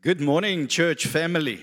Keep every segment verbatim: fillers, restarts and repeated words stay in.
Good morning, church family.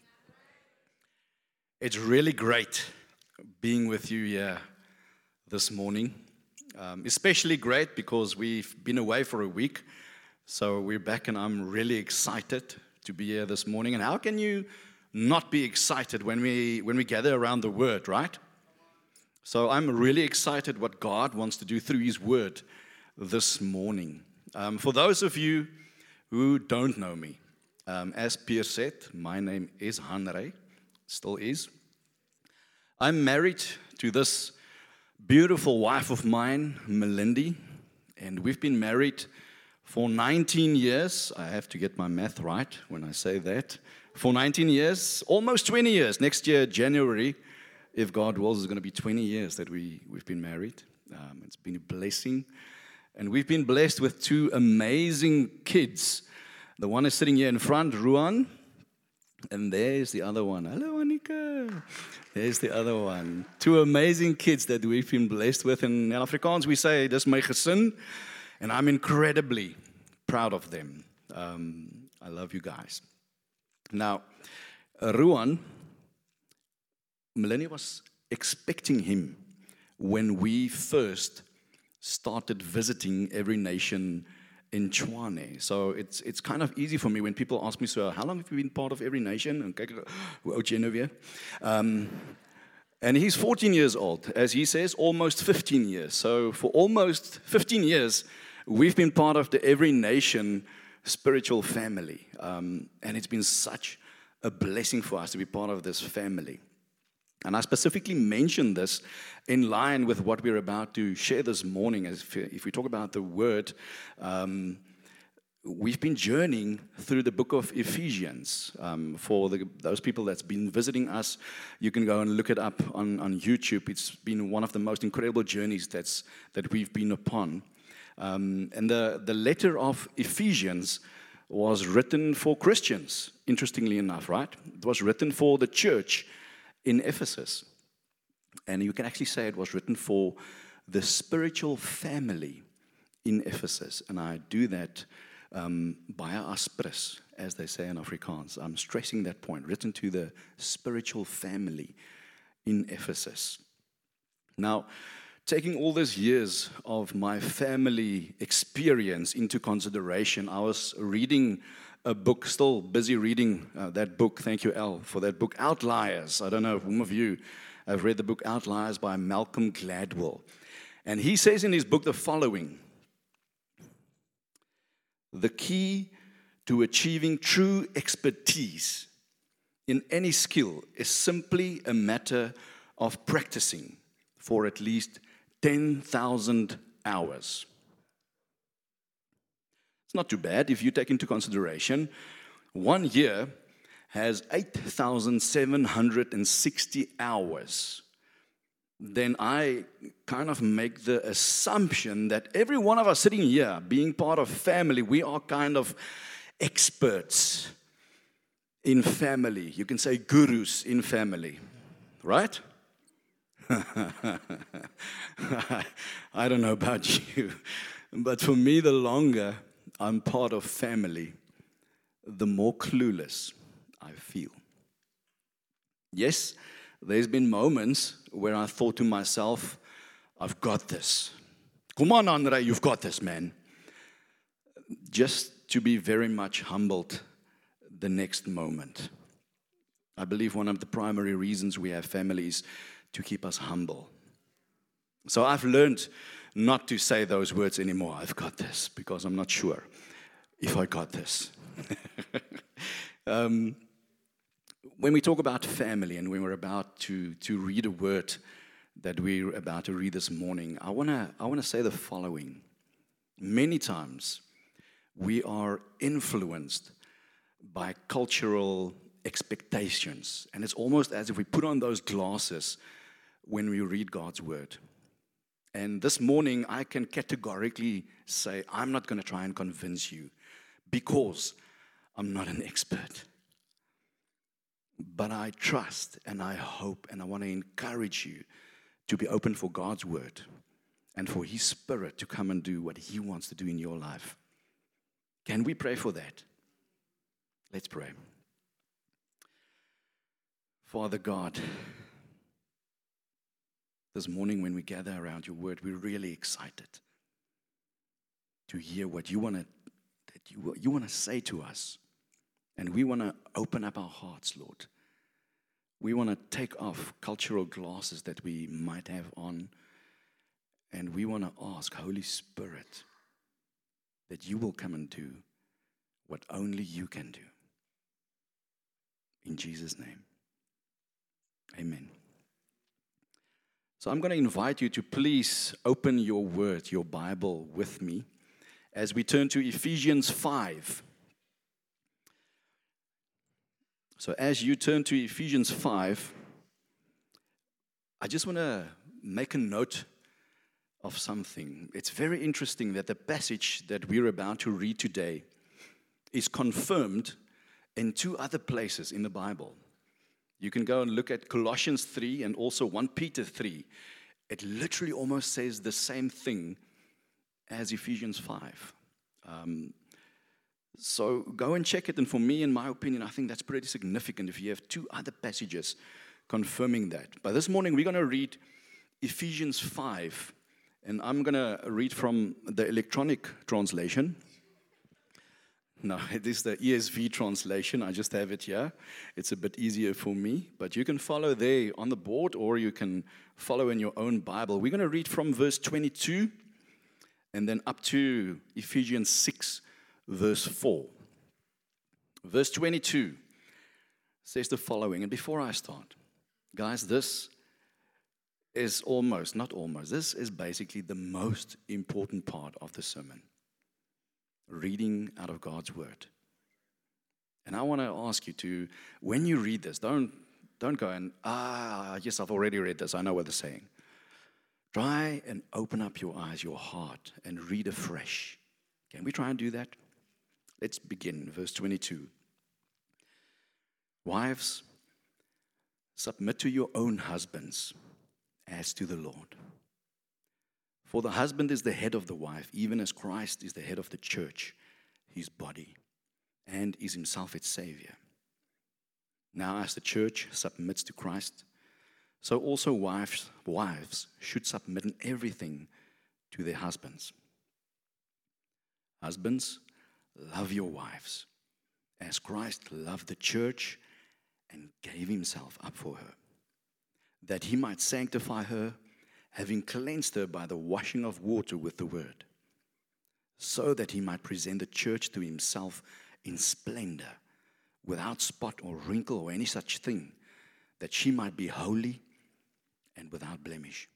It's really great being with you here this morning. Um, especially great because we've been away for a week. So we're back and I'm really excited to be here this morning. And how can you not be excited when we when we gather around the Word, right? So I'm really excited what God wants to do through His Word this morning. Um, for those of you who don't know me, Um, as Pierre said, my name is Hanrey, still is. I'm married to this beautiful wife of mine, Melindy, and we've been married for nineteen years. I have to get my math right when I say that. For nineteen years, almost twenty years. Next year, January, if God wills, is going to be twenty years that we, we've been married. Um, it's been a blessing. And we've been blessed with two amazing kids. The one is sitting here in front, Ruan, and there's the other one. Hello, Annika. There's the other one. Two amazing kids that we've been blessed with. In Afrikaans, we say, dis my gesin, and I'm incredibly proud of them. Um, I love you guys. Now, Ruan, Melanie was expecting him when we first started visiting Every Nation in Tshwane. So it's it's kind of easy for me when people ask me, so how long have you been part of Every Nation? And kyk, hoe oud jy nou weer? Um, and he's fourteen years old. As he says, almost fifteen years. So for almost fifteen years, we've been part of the Every Nation spiritual family. Um, and it's been such a blessing for us to be part of this family. And I specifically mentioned this in line with what we're about to share this morning. As if, if we talk about the Word, um, we've been journeying through the book of Ephesians. Um, for the, those people that's been visiting us, you can go and look it up on, on YouTube. It's been one of the most incredible journeys that's that we've been upon. Um, and the, the letter of Ephesians was written for Christians, interestingly enough, right? It was written for the church in Ephesus. And you can actually say it was written for the spiritual family in Ephesus. And I do that um, baie aspres, as they say in Afrikaans. I'm stressing that point, written to the spiritual family in Ephesus. Now, taking all these years of my family experience into consideration, I was reading a book, still busy reading uh, that book. Thank you, Al, for that book, Outliers. I don't know if some of you have read the book Outliers by Malcolm Gladwell. And he says in his book the following: the key to achieving true expertise in any skill is simply a matter of practicing for at least ten thousand hours. Not too bad if you take into consideration one year has eight thousand seven hundred sixty hours. Then I kind of make the assumption that every one of us sitting here, being part of family, we are kind of experts in family. You can say gurus in family, right? I don't know about you, but for me, the longer I'm part of family, the more clueless I feel. Yes, there's been moments where I thought to myself, I've got this. Come on, Andre, you've got this, man. Just to be very much humbled the next moment. I believe one of the primary reasons we have family is to keep us humble. So I've learned not to say those words anymore. I've got this, because I'm not sure if I got this. um, when we talk about family and when we're about to, to read a word that we're about to read this morning, I wanna I wanna say the following. Many times we are influenced by cultural expectations, and it's almost as if we put on those glasses when we read God's word. And this morning, I can categorically say, I'm not going to try and convince you because I'm not an expert. But I trust and I hope and I want to encourage you to be open for God's word and for His Spirit to come and do what He wants to do in your life. Can we pray for that? Let's pray. Father God, this morning when we gather around your word, we're really excited to hear what you want to that you, you want to say to us. And we want to open up our hearts, Lord. We want to take off cultural glasses that we might have on. And we want to ask, Holy Spirit, that you will come and do what only you can do. In Jesus' name, amen. So I'm going to invite you to please open your word, your Bible with me, as we turn to Ephesians five. So as you turn to Ephesians five, I just want to make a note of something. It's very interesting that the passage that we're about to read today is confirmed in two other places in the Bible. You can go and look at Colossians three and also First Peter three. It literally almost says the same thing as Ephesians five. Um, so go and check it. And for me, in my opinion, I think that's pretty significant if you have two other passages confirming that. But this morning, we're going to read Ephesians five. And I'm going to read from the electronic translation. No, it is the E S V translation. I just have it here. It's a bit easier for me. But you can follow there on the board, or you can follow in your own Bible. We're going to read from verse twenty-two and then up to Ephesians six, verse four. Verse twenty-two says the following. And before I start, guys, this is almost, not almost, this is basically the most important part of the sermon. Reading out of God's word. And I want to ask you to, when you read this, don't, don't go and, ah, yes, I've already read this, I know what they're saying. Try and open up your eyes, your heart, and read afresh. Can we try and do that? Let's begin, verse twenty-two. Wives, submit to your own husbands as to the Lord. For the husband is the head of the wife, even as Christ is the head of the church, his body, and is himself its Savior. Now as the church submits to Christ, so also wives, wives should submit in everything to their husbands. Husbands, love your wives, as Christ loved the church and gave himself up for her, that he might sanctify her, having cleansed her by the washing of water with the word, so that he might present the church to himself in splendor, without spot or wrinkle or any such thing, that she might be holy and without blemish.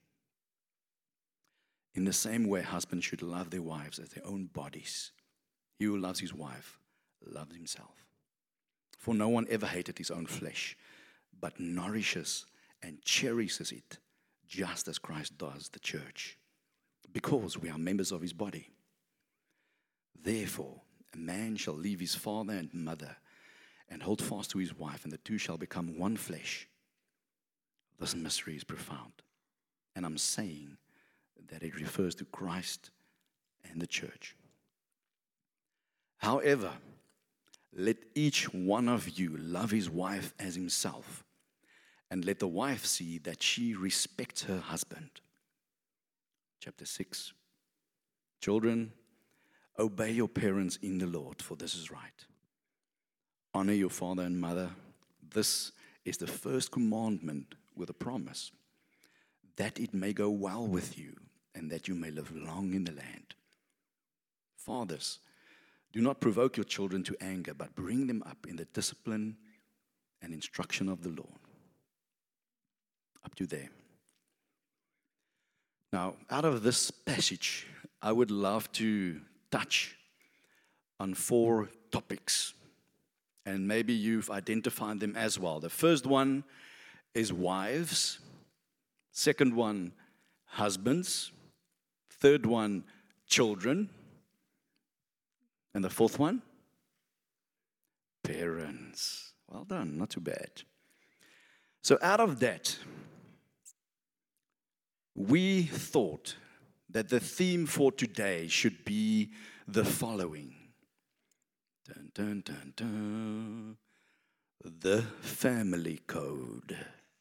In the same way, husbands should love their wives as their own bodies. He who loves his wife loves himself. For no one ever hated his own flesh, but nourishes and cherishes it, just as Christ does the church, because we are members of his body. Therefore, a man shall leave his father and mother and hold fast to his wife, and the two shall become one flesh. This mystery is profound, and I'm saying that it refers to Christ and the church. However, let each one of you love his wife as himself, and let the wife see that she respects her husband. Chapter six. Children, obey your parents in the Lord, for this is right. Honor your father and mother. This is the first commandment with a promise, that it may go well with you, and that you may live long in the land. Fathers, do not provoke your children to anger, but bring them up in the discipline and instruction of the Lord. Up to there. Now, out of this passage, I would love to touch on four topics. And maybe you've identified them as well. The first one is wives. Second one, husbands. Third one, children. And the fourth one, parents. Well done, not too bad. So out of that, we thought that the theme for today should be the following. Dun, dun, dun, dun. The family code.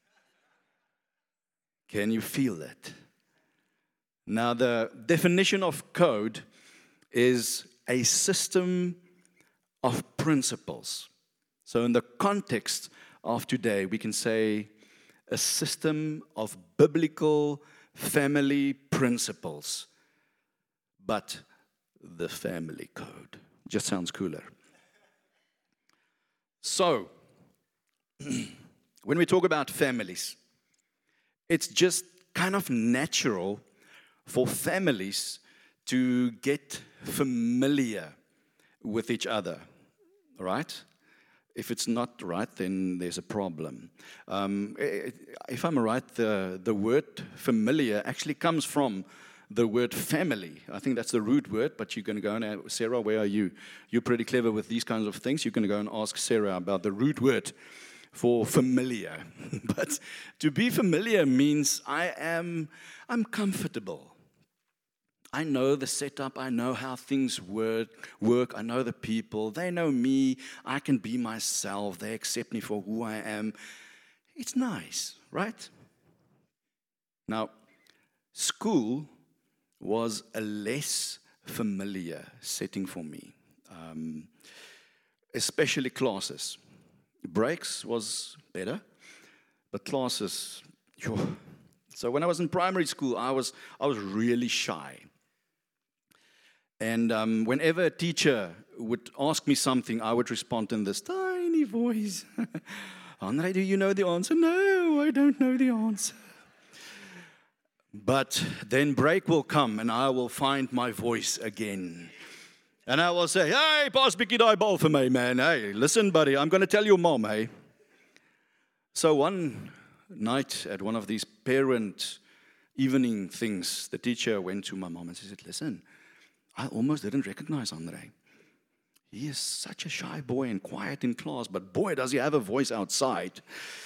Can you feel that? Now, the definition of code is a system of principles. So in the context of today, we can say a system of biblical family principles. But the family code just sounds cooler. So, when we talk about families, it's just kind of natural for families to get familiar with each other, right? If it's not right, then there's a problem. Um, if I'm right, the, the word familiar actually comes from the word family. I think that's the root word, but you're going to go and ask, Sarah, where are you? You're pretty clever with these kinds of things. You're going to go and ask Sarah about the root word for familiar. But to be familiar means I am, I'm comfortable. I know the setup. I know how things work, work. I know the people. They know me. I can be myself. They accept me for who I am. It's nice, right? Now, school was a less familiar setting for me, um, especially classes. Breaks was better, but classes, yo. So when I was in primary school, I was I was really shy. And um, whenever a teacher would ask me something, I would respond in this tiny voice. Andre, do you know the answer? No, I don't know the answer. But then break will come and I will find my voice again. And I will say, hey, pas bietjie daai bal vir my, man. Hey, listen, buddy, I'm going to tell your mom, hey. So one night at one of these parent evening things, the teacher went to my mom and she said, listen, I almost didn't recognize Andre. He is such a shy boy and quiet in class, but boy, does he have a voice outside.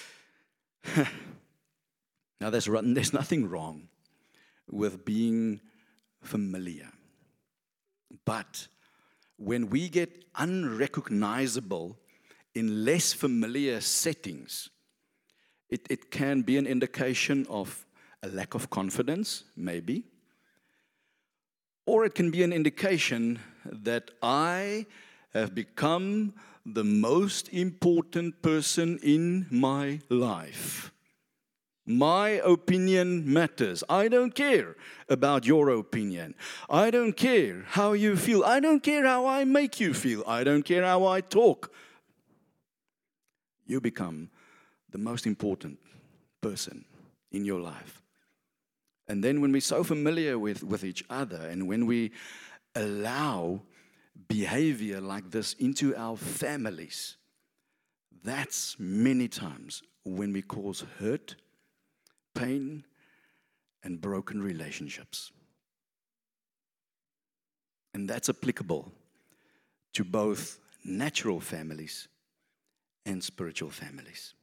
Now, there's, there's nothing wrong with being familiar. But when we get unrecognizable in less familiar settings, it, it can be an indication of a lack of confidence, maybe. Or it can be an indication that I have become the most important person in my life. My opinion matters. I don't care about your opinion. I don't care how you feel. I don't care how I make you feel. I don't care how I talk. You become the most important person in your life. And then when we're so familiar with, with each other and when we allow behavior like this into our families, that's many times when we cause hurt, pain, and broken relationships. And that's applicable to both natural families and spiritual families.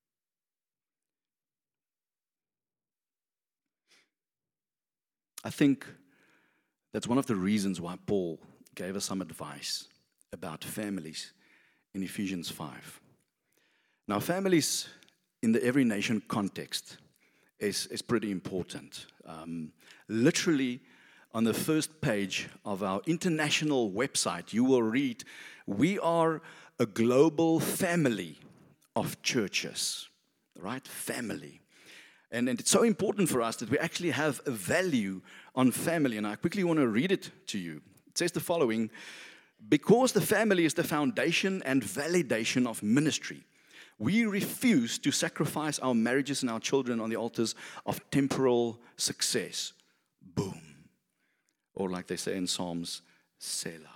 I think that's one of the reasons why Paul gave us some advice about families in Ephesians five. Now, families in the every nation context is, is pretty important. Um, literally, on the first page of our international website, you will read, we are a global family of churches, right? Family. And, and it's so important for us that we actually have a value on family. And I quickly want to read it to you. It says the following: because the family is the foundation and validation of ministry, we refuse to sacrifice our marriages and our children on the altars of temporal success. Boom. Or like they say in Psalms, Selah.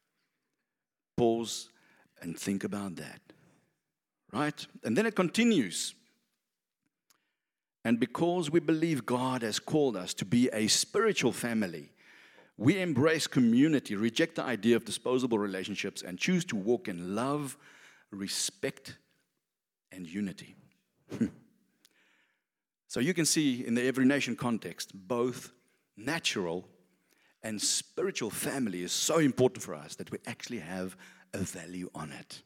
Pause and think about that. Right? And then it continues. And because we believe God has called us to be a spiritual family, we embrace community, reject the idea of disposable relationships, and choose to walk in love, respect, and unity. So you can see in the every nation context, both natural and spiritual family is so important for us that we actually have a value on it.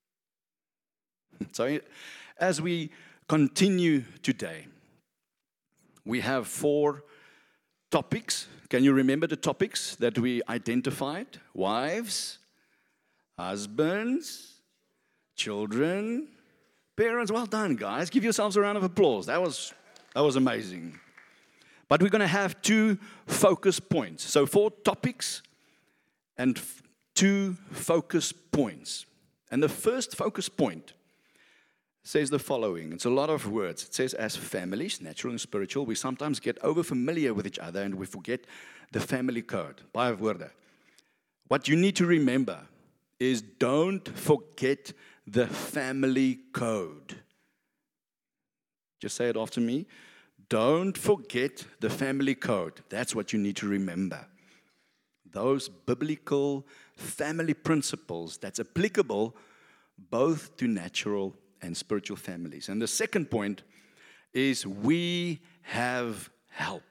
So as we continue today, we have four topics. Can you remember the topics that we identified? Wives, husbands, children, parents. Well done, guys. Give yourselves a round of applause. That was, that was amazing. But we're going to have two focus points. So four topics and f- two focus points. And the first focus point says the following. It's a lot of words. It says, as families, natural and spiritual, we sometimes get over familiar with each other and we forget the family code. Baie woorde. What you need to remember is don't forget the family code. Just say it after me. Don't forget the family code. That's what you need to remember. Those biblical family principles that's applicable both to natural and spiritual families. And the second point is we have help.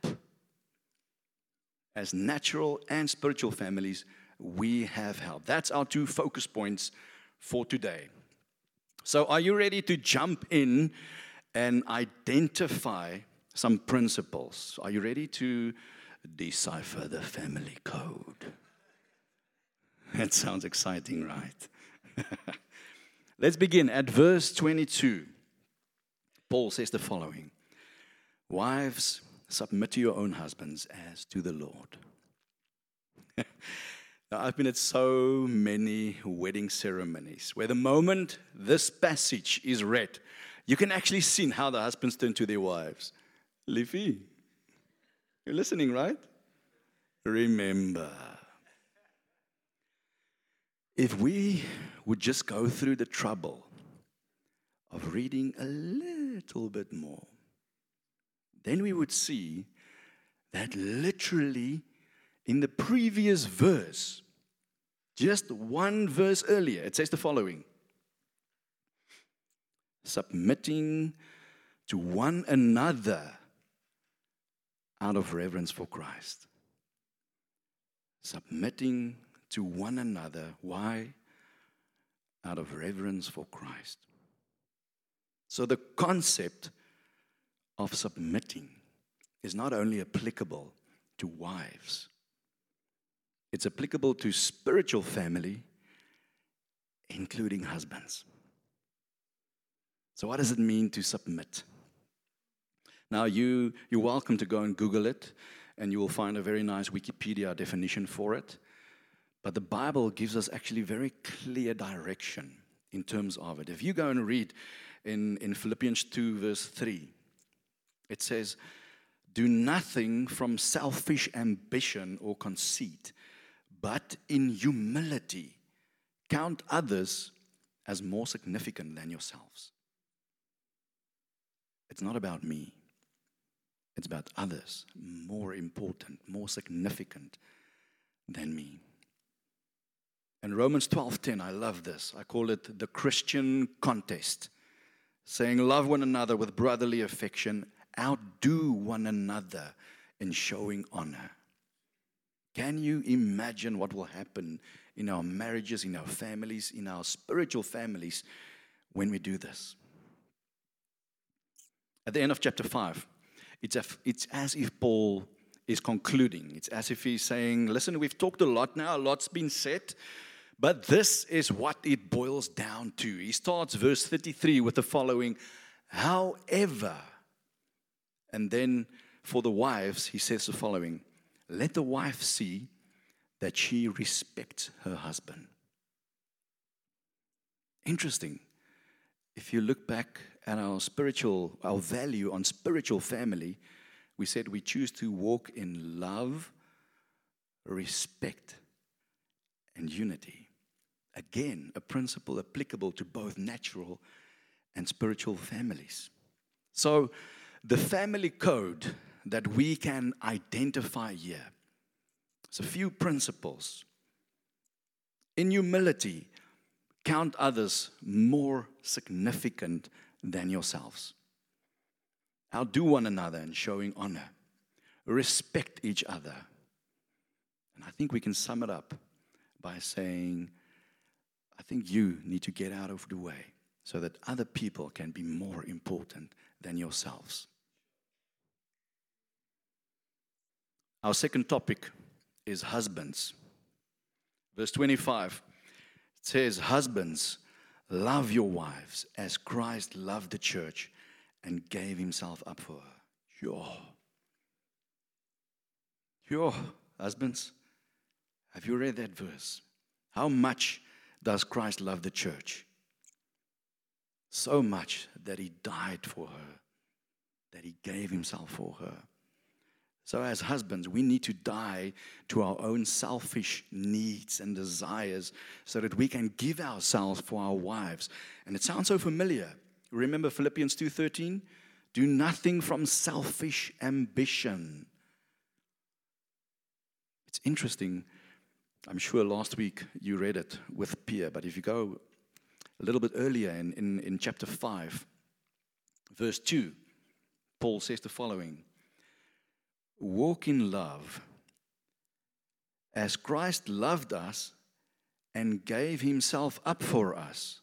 As natural and spiritual families, we have help. That's our two focus points for today. So are you ready to jump in and identify some principles? Are you ready to decipher the family code? That sounds exciting, right? Let's begin at verse twenty-two. Paul says the following. Wives, submit to your own husbands as to the Lord. Now, I've been at so many wedding ceremonies where the moment this passage is read, you can actually see how the husbands turn to their wives. Liefie, you're listening, right? Remember, if we would just go through the trouble of reading a little bit more, then we would see that literally in the previous verse, just one verse earlier, it says the following. Submitting to one another out of reverence for Christ. Submitting to one another. Why? Out of reverence for Christ. So the concept of submitting is not only applicable to wives, it's applicable to spiritual family, including husbands. So what does it mean to submit? Now, you, you're welcome to go and Google it, and you will find a very nice Wikipedia definition for it. But the Bible gives us actually very clear direction in terms of it. If you go and read in, in Philippians two, verse three, it says, do nothing from selfish ambition or conceit, but in humility count others as more significant than yourselves. It's not about me. It's about others, more important, more significant than me. In Romans twelve ten, I love this. I call it the Christian contest, saying, love one another with brotherly affection, outdo one another in showing honor. Can you imagine what will happen in our marriages, in our families, in our spiritual families when we do this? At the end of chapter five, it's as, it's as if Paul is concluding. It's as if he's saying, listen, we've talked a lot now, a lot's been said, but this is what it boils down to. He starts verse thirty-three with the following, however, and then for the wives, he says the following, let the wife see that she respects her husband. Interesting. If you look back at our spiritual, our value on spiritual family, we said we choose to walk in love, respect, and unity. Again, a principle applicable to both natural and spiritual families. So, the family code that we can identify here. It's a few principles. In humility, count others more significant than yourselves. Outdo one another in showing honor. Respect each other. And I think we can sum it up by saying, I think you need to get out of the way so that other people can be more important than yourselves. Our second topic is husbands. Verse twenty-five, it says, husbands, love your wives as Christ loved the church and gave himself up for her. Yo. Yo, husbands, have you read that verse? How much does Christ love the church? So much that he died for her, that he gave himself for her. So as husbands, we need to die to our own selfish needs and desires so that we can give ourselves for our wives. And it sounds so familiar. Remember Philippians two thirteen? Do nothing from selfish ambition. It's interesting. I'm sure last week you read it with Pierre, but if you go a little bit earlier in, in, in chapter five, verse two, Paul says the following. Walk in love as Christ loved us and gave himself up for us.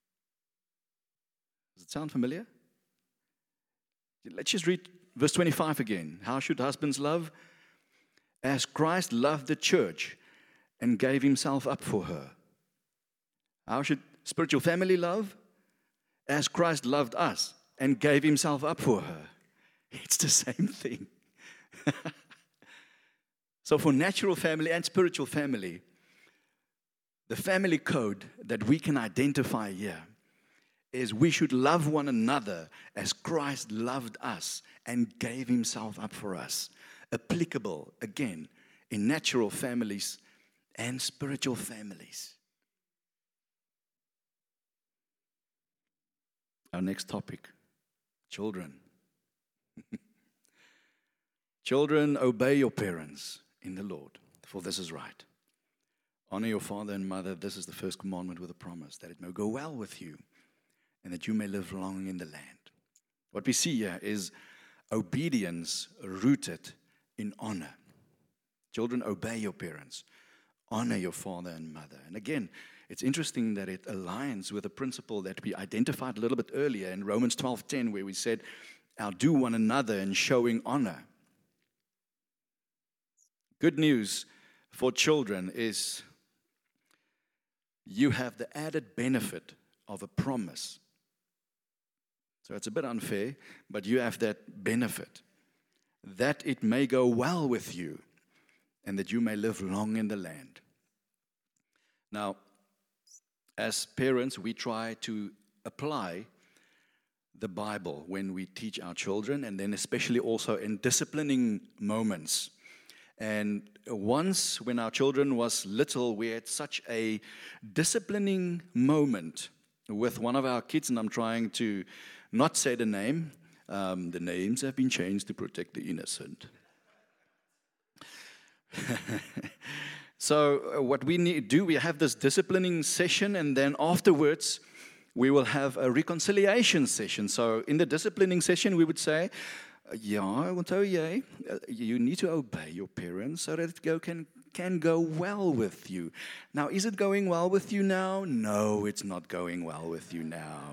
Does it sound familiar? Let's just read verse twenty-five again. How should husbands love? As Christ loved the church and gave himself up for her. How should spiritual family love? As Christ loved us and gave himself up for her. It's the same thing. So for natural family and spiritual family, the family code that we can identify here is we should love one another as Christ loved us and gave himself up for us. Applicable, again, in natural families and spiritual families. Our next topic, children. Children, obey your parents in the Lord, for this is right. Honor your father and mother. This is the first commandment with a promise, that it may go well with you and that you may live long in the land. What we see here is obedience rooted in honor. Children, obey your parents. Honor your father and mother. And again, it's interesting that it aligns with a principle that we identified a little bit earlier in Romans twelve ten, where we said, outdo one another in showing honor. Good news for children is you have the added benefit of a promise. So it's a bit unfair, but you have that benefit that it may go well with you and that you may live long in the land. Now, as parents, we try to apply the Bible when we teach our children, and then especially also in disciplining moments. And once when our children was little, we had such a disciplining moment with one of our kids, and I'm trying to not say the name. Um, the names have been changed to protect the innocent. So uh, what we need to do, we have this disciplining session, and then afterwards we will have a reconciliation session. So in the disciplining session, we would say, yeah, I will tell you, you need to obey your parents so that it go, can, can go well with you. Now, is it going well with you now? No, it's not going well with you now.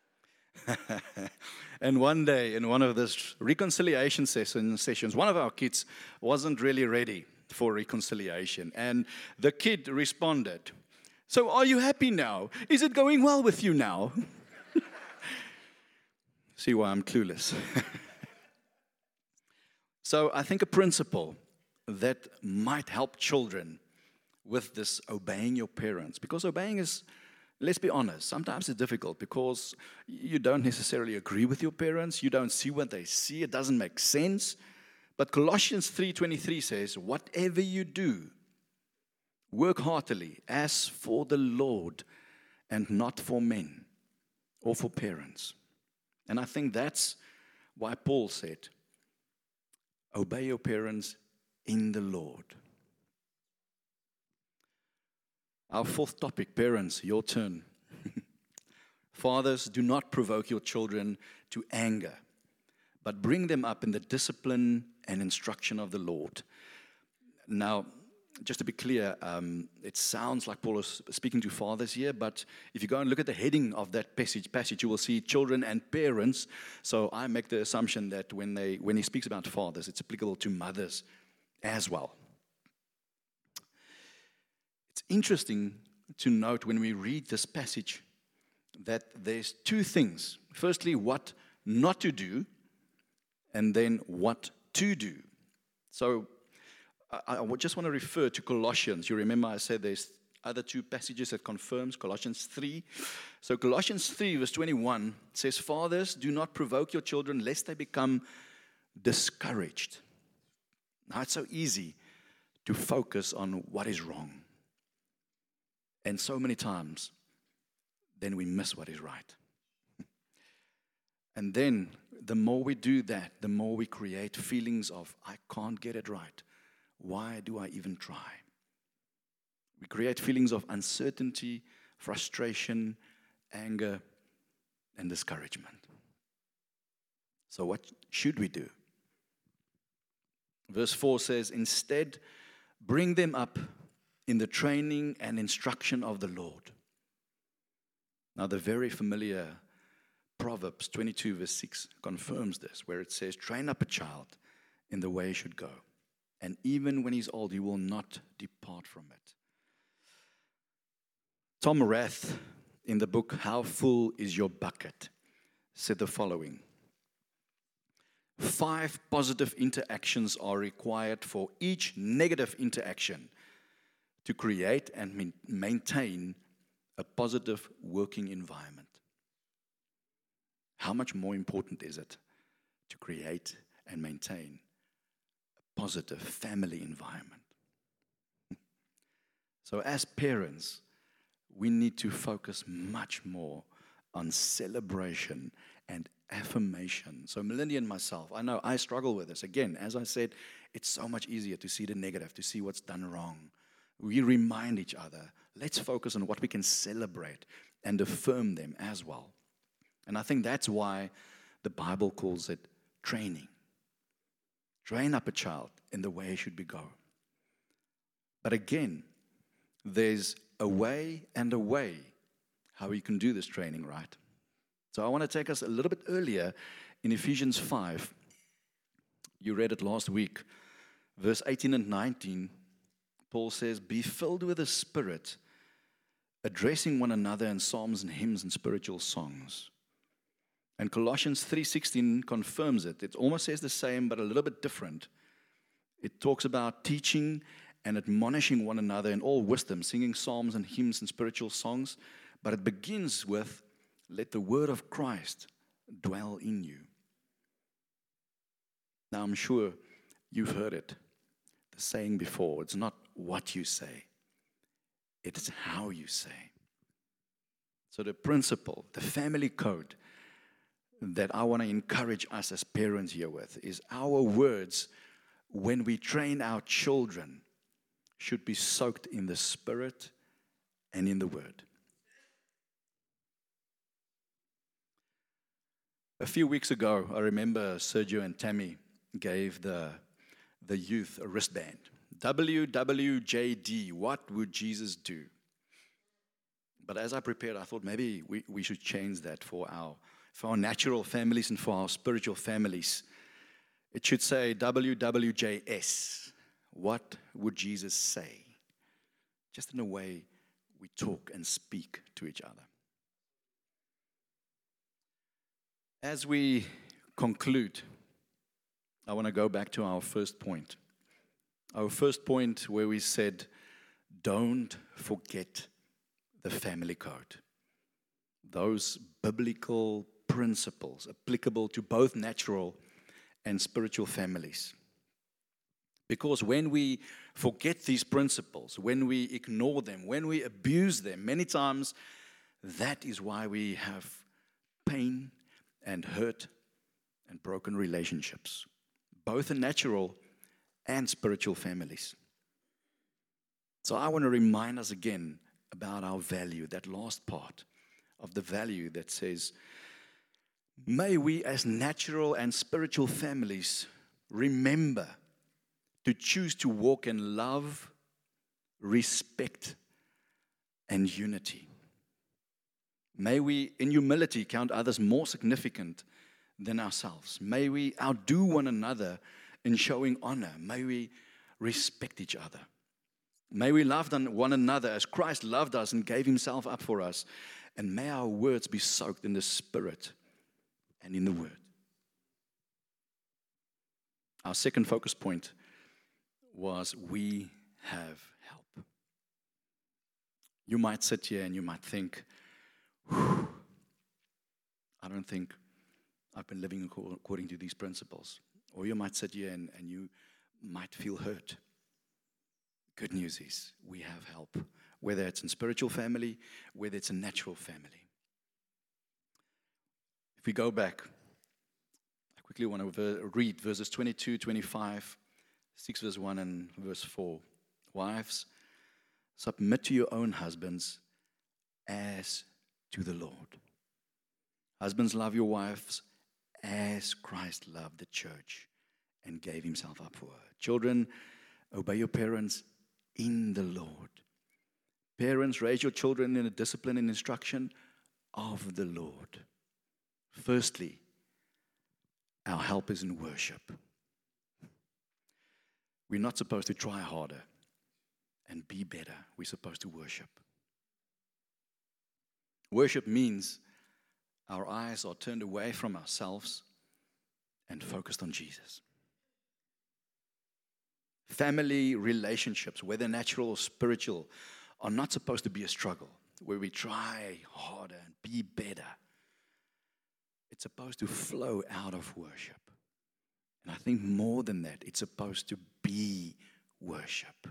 And one day, in one of those reconciliation session, sessions, one of our kids wasn't really ready for reconciliation. And the kid responded, so are you happy now? Is it going well with you now? See why I'm clueless. So I think a principle that might help children with this obeying your parents, because obeying is, let's be honest, sometimes it's difficult because you don't necessarily agree with your parents, you don't see what they see, it doesn't make sense. But Colossians three twenty-three says, whatever you do, work heartily as for the Lord and not for men or for parents. And I think that's why Paul said, obey your parents in the Lord. Our fourth topic, parents, your turn. Fathers, do not provoke your children to anger, but bring them up in the discipline and instruction of the Lord. Now, just to be clear, um, it sounds like Paul is speaking to fathers here, but if you go and look at the heading of that passage, passage, you will see children and parents. So I make the assumption that when they when he speaks about fathers, it's applicable to mothers as well. It's interesting to note when we read this passage that there's two things. Firstly, what not to do, and then what to do. So I, I just want to refer to Colossians. You remember I said there's other two passages that confirms Colossians three. So Colossians three verse twenty-one says, "Fathers, do not provoke your children lest they become discouraged." Now it's so easy to focus on what is wrong. And so many times, then we miss what is right. And then the more we do that, the more we create feelings of, I can't get it right. Why do I even try? We create feelings of uncertainty, frustration, anger, and discouragement. So what should we do? Verse four says, "Instead, bring them up in the training and instruction of the Lord." Now, the very familiar Proverbs twenty-two verse six confirms this, where it says, "Train up a child in the way he should go, and even when he's old, he will not depart from it." Tom Rath, in the book How Full Is Your Bucket, said the following: "Five positive interactions are required for each negative interaction to create and maintain a positive working environment." How much more important is it to create and maintain a positive family environment? So as parents, we need to focus much more on celebration and affirmation. So Melindy and myself, I know I struggle with this. Again, as I said, it's so much easier to see the negative, to see what's done wrong. We remind each other, let's focus on what we can celebrate and affirm them as well. And I think that's why the Bible calls it training. Train up a child in the way he should be go. But again, there's a way and a way how you can do this training, right? So I want to take us a little bit earlier in Ephesians five. You read it last week. Verse eighteen and nineteen, Paul says, "Be filled with the Spirit, addressing one another in psalms and hymns and spiritual songs." And Colossians three sixteen confirms it. It almost says the same, but a little bit different. It talks about teaching and admonishing one another in all wisdom, singing psalms and hymns and spiritual songs. But it begins with, "Let the word of Christ dwell in you." Now, I'm sure you've heard it, the saying before. It's not what you say, it's how you say. So the principle, the family code that I want to encourage us as parents here with is our words when we train our children should be soaked in the Spirit and in the Word. A few weeks ago, I remember Sergio and Tammy gave the, the youth a wristband. W W J D, what would Jesus do? But as I prepared, I thought maybe we, we should change that for our for our natural families and for our spiritual families. It should say W W J S. What would Jesus say? Just in a way we talk and speak to each other. As we conclude, I want to go back to our first point. Our first point where we said, don't forget the family code. Those biblical principles applicable to both natural and spiritual families. Because when we forget these principles, when we ignore them, when we abuse them, many times that is why we have pain and hurt and broken relationships, both in natural and spiritual families. So I want to remind us again about our value, that last part of the value that says, may we as natural and spiritual families remember to choose to walk in love respect, and unity. May we, in humility, count others more significant than ourselves. May we outdo one another in showing honor. May we respect each other. May we love one another as Christ loved us and gave himself up for us. And may our words be soaked in the Spirit and in the Word. Our second focus point was we have help. You might sit here and you might think, I don't think I've been living according to these principles. Or you might sit here and, and you might feel hurt. Good news is we have help, whether it's in spiritual family, whether it's a natural family. If we go back, I quickly want to ver- read verses twenty-two, twenty-five, six verse one and verse four. Wives, submit to your own husbands as to the Lord. Husbands, love your wives as Christ loved the church and gave himself up for her. Children, obey your parents in the Lord. Parents, raise your children in the discipline and instruction of the Lord. Firstly, our help is in worship. We're not supposed to try harder and be better. We're supposed to worship. Worship means our eyes are turned away from ourselves and focused on Jesus. Family relationships, whether natural or spiritual, are not supposed to be a struggle where we try harder and be better. It's supposed to flow out of worship. And I think more than that, it's supposed to be worship.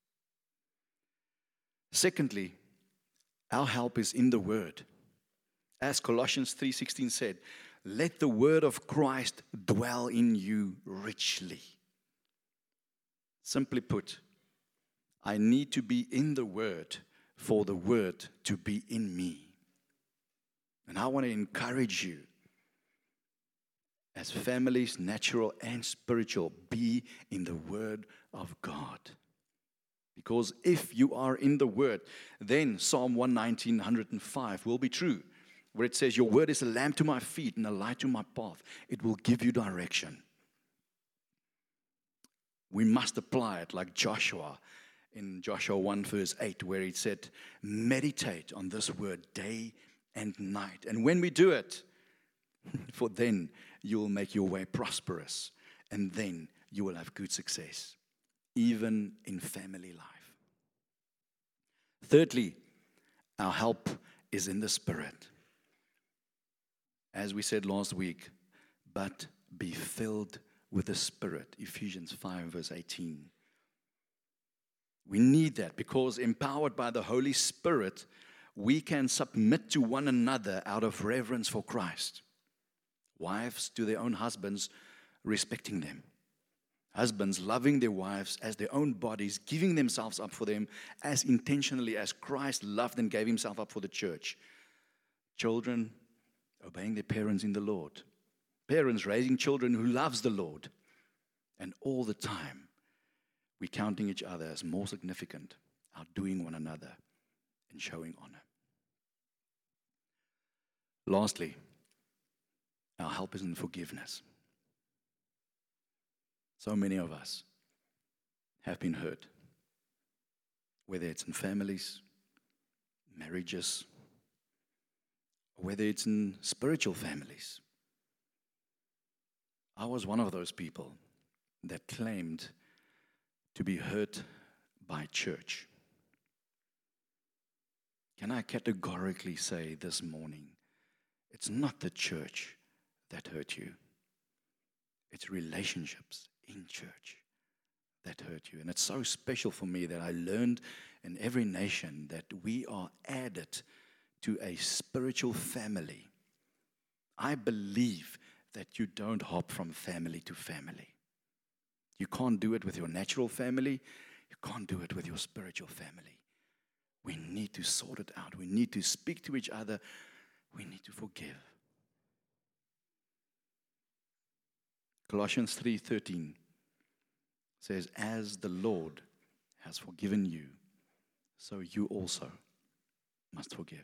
Secondly, our help is in the Word. As Colossians three sixteen said, let the word of Christ dwell in you richly. Simply put, I need to be in the Word for the Word to be in me. And I want to encourage you, as families, natural and spiritual, be in the Word of God. Because if you are in the Word, then Psalm one nineteen, one oh five will be true, where it says, your word is a lamp to my feet and a light to my path. It will give you direction. We must apply it like Joshua in Joshua one verse eight, where he said, meditate on this word day and night. And when we do it, for then you will make your way prosperous, and then you will have good success, even in family life. Thirdly, our help is in the Spirit. As we said last week, but be filled with the Spirit, Ephesians five verse eighteen. We need that because empowered by the Holy Spirit, we can submit to one another out of reverence for Christ. Wives to their own husbands, respecting them. Husbands loving their wives as their own bodies, giving themselves up for them as intentionally as Christ loved and gave himself up for the church. Children obeying their parents in the Lord. Parents raising children who loves the Lord. And all the time, we're counting each other as more significant, outdoing one another and showing honor. Lastly, our help is in forgiveness. So many of us have been hurt, whether it's in families, marriages, or whether it's in spiritual families. I was one of those people that claimed to be hurt by church. Can I categorically say this morning, it's not the church that hurt you. It's relationships in church that hurt you. And it's so special for me that I learned in every nation that we are added to a spiritual family. I believe that you don't hop from family to family. You can't do it with your natural family. You can't do it with your spiritual family. We need to sort it out. We need to speak to each other. We need to forgive. Colossians three thirteen says, as the Lord has forgiven you so you also must forgive.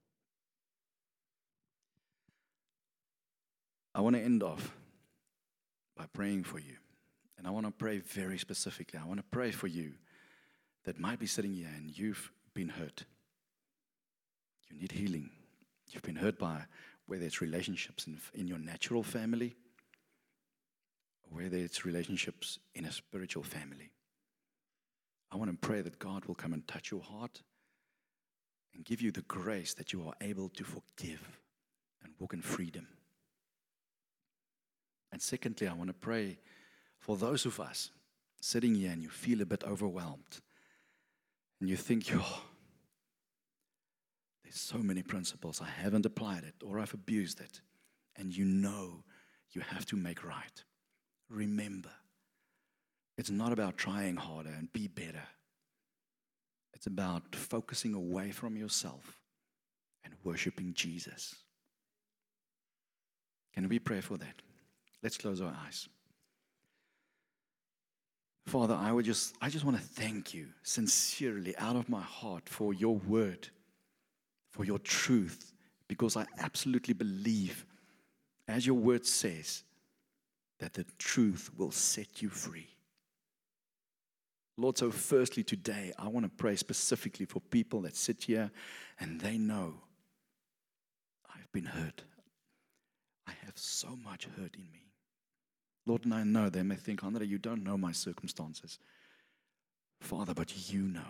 I want to end off by praying for you. And I want to pray very specifically. I want to pray for you that might be sitting here and you've been hurt. You need healing. You've been hurt by whether it's relationships in, in your natural family, or whether it's relationships in a spiritual family. I want to pray that God will come and touch your heart and give you the grace that you are able to forgive and walk in freedom. And secondly, I want to pray for those of us sitting here and you feel a bit overwhelmed and you think, oh, there's so many principles, I haven't applied it or I've abused it, and you know you have to make right. Remember, it's not about trying harder and be better. It's about focusing away from yourself and worshiping Jesus. Can we pray for that? Let's close our eyes. Father, I would just I just want to thank you sincerely out of my heart for your word, for your truth, because I absolutely believe, as your word says, that the truth will set you free. Lord, so firstly today, I want to pray specifically for people that sit here and they know I've been hurt. I have so much hurt in me. Lord, and I know they may think, Andre, you don't know my circumstances. Father, but you know.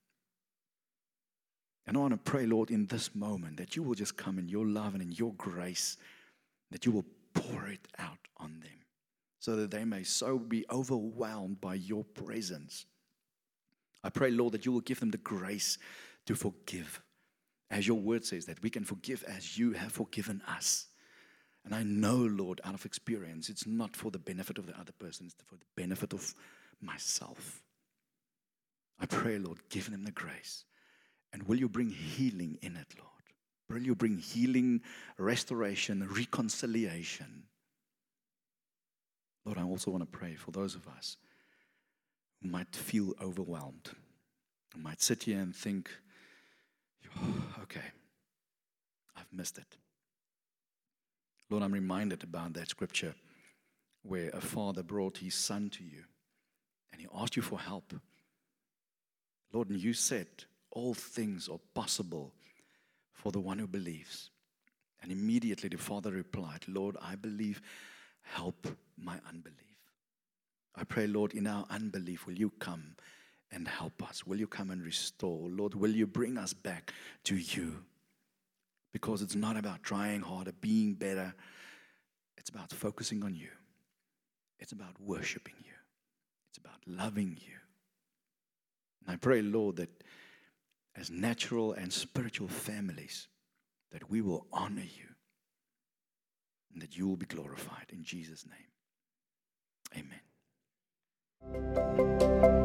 And I want to pray, Lord, in this moment that you will just come in your love and in your grace, that you will pour it out on them so that they may so be overwhelmed by your presence. I pray, Lord, that you will give them the grace to forgive. As your word says, that we can forgive as you have forgiven us. And I know, Lord, out of experience, it's not for the benefit of the other person, it's for the benefit of myself. I pray, Lord, give them the grace. And will you bring healing in it, Lord? Will you bring healing, restoration, reconciliation? Lord, I also want to pray for those of us who might feel overwhelmed, who might sit here and think, oh, okay, I've missed it. Lord, I'm reminded about that scripture where a father brought his son to you and he asked you for help. Lord, and you said, all things are possible for the one who believes. And immediately the father replied, Lord, I believe, help my unbelief. I pray, Lord, in our unbelief, will you come and help us? Will you come and restore? Lord, will you bring us back to you? Because it's not about trying harder, being better. It's about focusing on you. It's about worshiping you. It's about loving you. And I pray, Lord, that as natural and spiritual families, that we will honor you and that you will be glorified in Jesus' name. Amen.